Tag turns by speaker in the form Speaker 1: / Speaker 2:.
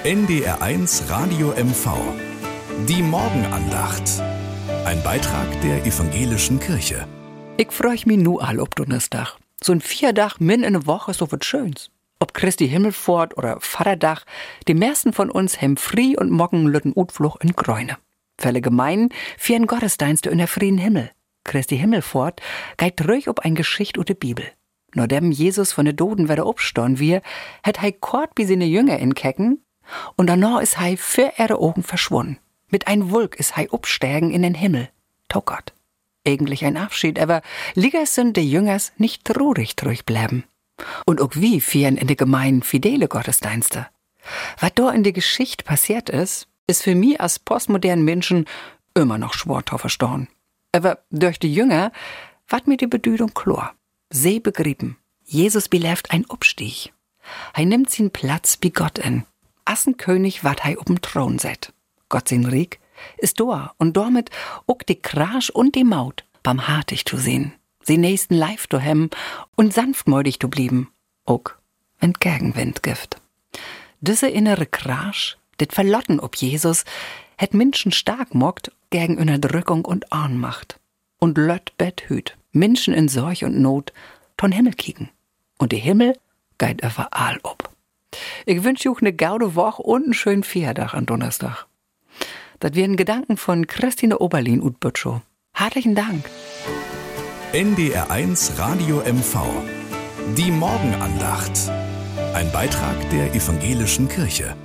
Speaker 1: NDR1 Radio MV. Die Morgenandacht. Ein Beitrag der evangelischen Kirche.
Speaker 2: Ich freu mich nu all ob Donnerstag. So ein Vierdach min in ne Woche ist so was Schöns. Ob Christi Himmelfahrt oder Vaterdach, die meisten von uns hem fri und morgen lütten Utfluch in Gräune. Fälle gemein, vieren Gottesdienste in der frieden Himmel. Christi Himmelfahrt geht ruhig ob ein Geschicht ut de Bibel. Nur dem Jesus von de Doden werde obstorn wir, het hei kort bi seine Jünger in Kecken, und danach is hei für ihre Augen verschwunden. Mit ein Wulk is hei obstärgen in den Himmel. To Gott. Eigentlich ein Abschied, aber lieger sind de Jüngers nicht traurig bleiben. Und auch wie fieren in de gemeinen fidele Gottesdienste. Was da in de Geschichte passiert ist für mich als postmodernen Menschen immer noch schwer zu verstehen. Aber durch die Jünger wat mir die Bedeutung klar. Sie begrieben, Jesus belebt ein Abstieg. Hei nimmt sin Platz wie Gott in. Assenkönig wat hei ob'm Thron set. Gott sin Rieg ist da und damit auch die Krasch und die Maut barmhartig zu sehen. Sie nächsten live zu hem und sanftmütig zu blieben. Auch wenn Gegenwind gibt. Diese innere Krasch, dit Verlotten ob Jesus, het Menschen stark mockt gegen Unterdrückung und Ohnmacht. Und lött bet hüt. Menschen in Sorg und Not ton Himmel kicken. Und die Himmel geht überall ob. Ich wünsche euch ne gaude Woche und einen schönen Vierdach an Donnerstag. Das wären Gedanken von Christine Oberlin und Bötschow. Herzlichen Dank.
Speaker 1: NDR1 Radio MV. Die Morgenandacht. Ein Beitrag der evangelischen Kirche.